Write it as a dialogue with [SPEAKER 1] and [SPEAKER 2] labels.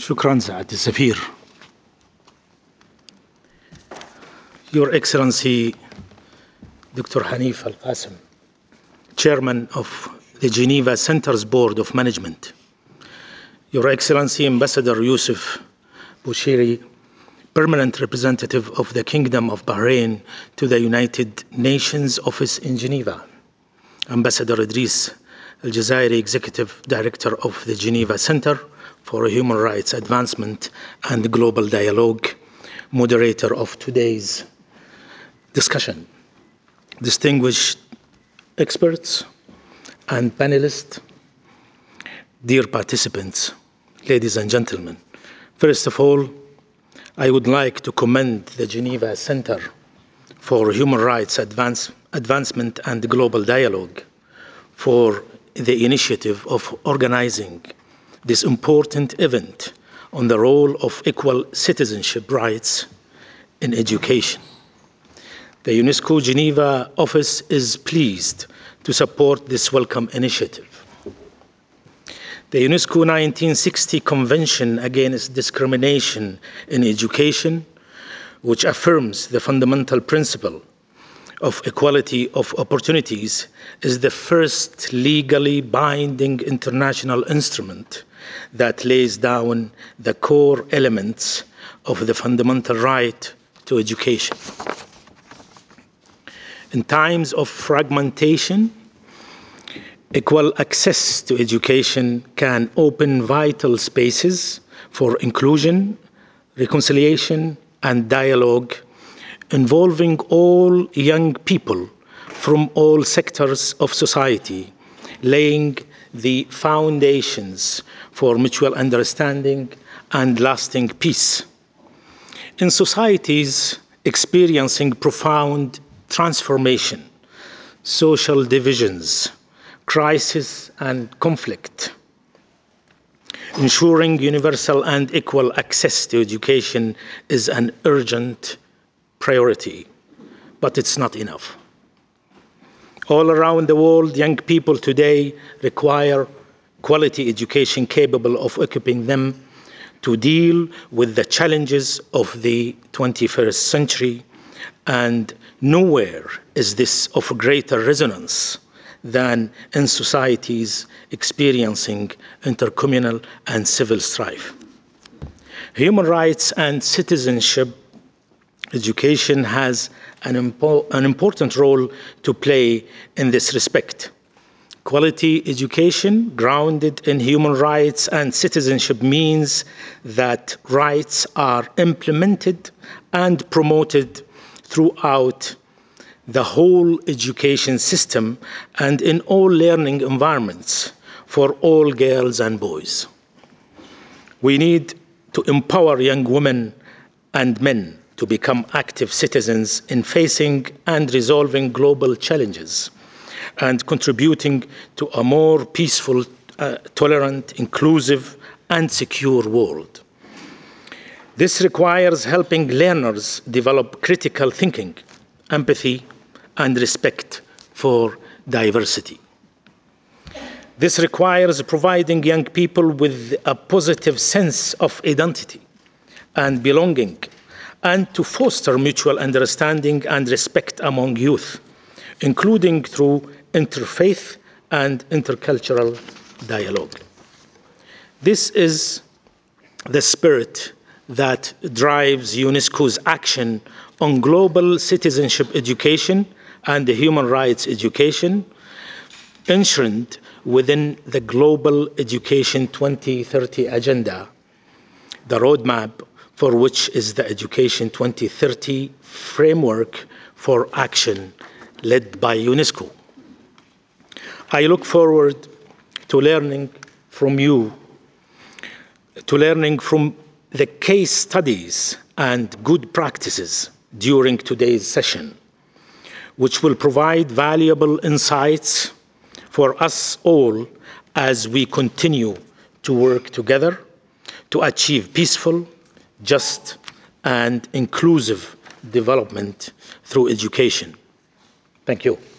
[SPEAKER 1] شكرا سعادة السفير. Your Excellency Dr. Hanif Al-Qasim, Chairman of the Geneva Center's Board of Management, Your Excellency Ambassador Youssef Bouchiri, Permanent Representative of the Kingdom of Bahrain to the United Nations Office in Geneva, Ambassador Idris Al-Jazairi, Executive Director of the Geneva Center for Human Rights Advancement and Global Dialogue, moderator of today's discussion, distinguished experts and panelists, dear participants, ladies and gentlemen. First of all, I would like to commend the Geneva Center for Human Rights Advancement and Global Dialogue for the initiative of organizing this important event on the role of equal citizenship rights in education. The UNESCO Geneva office is pleased to support this welcome initiative. The UNESCO 1960 Convention Against Discrimination in Education, which affirms the fundamental principle of equality of opportunities, is the first legally binding international instrument that lays down the core elements of the fundamental right to education. In times of fragmentation, equal access to education can open vital spaces for inclusion, reconciliation, and dialogue involving all young people from all sectors of society, laying the foundations for mutual understanding and lasting peace. In societies experiencing profound transformation, social divisions, crisis, and conflict, ensuring universal and equal access to education is an urgent priority, but it's not enough. All around the world, young people today require quality education capable of equipping them to deal with the challenges of the 21st century, and nowhere is this of greater resonance than in societies experiencing intercommunal and civil strife. Human rights and citizenship education has an important role to play in this respect. Quality education grounded in human rights and citizenship means that rights are implemented and promoted throughout the whole education system and in all learning environments for all girls and boys. We need to empower young women and men to become active citizens in facing and resolving global challenges and contributing to a more peaceful, tolerant, inclusive, and secure world. This requires helping learners develop critical thinking, empathy, and respect for diversity. This requires providing young people with a positive sense of identity and belonging, and to foster mutual understanding and respect among youth, including through interfaith and intercultural dialogue. This is the spirit that drives UNESCO's action on global citizenship education and human rights education, enshrined within the Global Education 2030 Agenda, the roadmap for which is the Education 2030 Framework for Action led by UNESCO. I look forward to learning from you, to learning from the case studies and good practices during today's session, which will provide valuable insights for us all as we continue to work together to achieve peaceful, just, and inclusive development through education. Thank you.